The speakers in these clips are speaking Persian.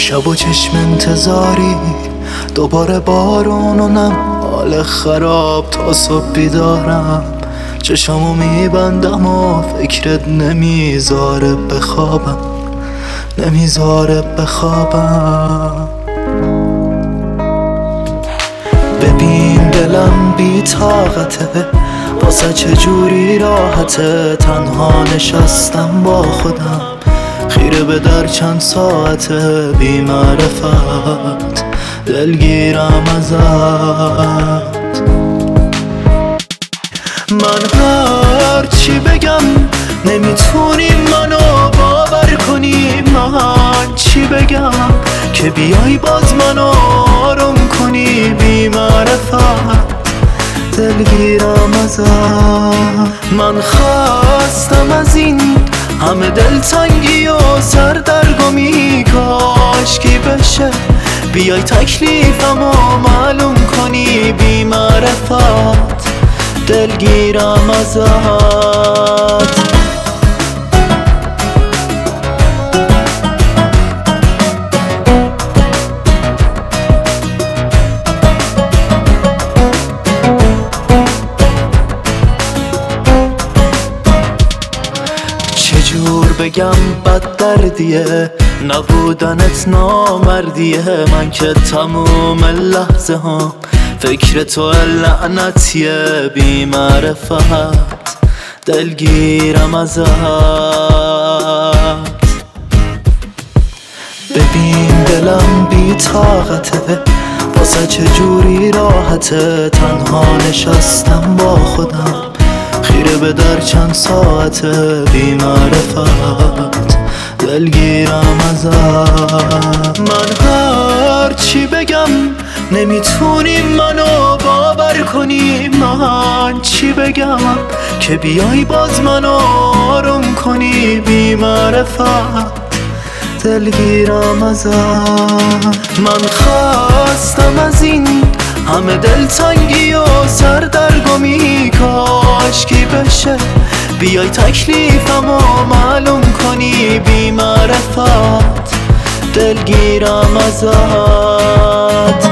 شب و چشم انتظاری، دوباره بارون و نم، حال خراب تا صبح بیدارم. چشمو میبندم و فکرت نمیذاره بخوابم، نمیذاره بخوابم. ببین دلم بی طاقته، واسه چجوری راحته تنها نشستم با خودم، خیره به در چند ساعته بی معرفت دلگیرم ازت. من هر چی بگم نمیتونی منو باور کنی، من چی بگم که بیای باز منو آروم کنی بی معرفت دلگیرم ازت. من خواستم از این همه دلتنگی و سردرگمی کاشکی بشه، بیای تکلیفمو معلوم کنی بی معرفت دلگیرم ازت. چجور بگم بد دردیه، نبودنت نامردیه، من که تموم لحظه هم فکر تو لعنتیه بی معرفت دلگیرم ازت. ببین دلم بی طاقته، واسه چجوری راحته تنها نشستم با خودم، خیره به در چند ساعته بی معرفت دلگیرم ازت. من هر چی بگم نمیتونی منو باور کنی، من چی بگم که بیای باز منو آروم کنی بی معرفت دلگیرم ازت. من خواستم از این همه دلتنگی و سردرگمی کاشکی بشه، بیای تکلیفمو معلوم کنی بی معرفت دلگیرم ازت.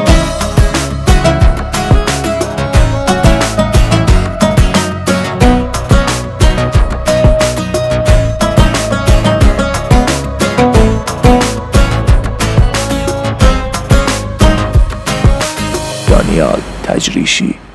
دانیال تجریشی.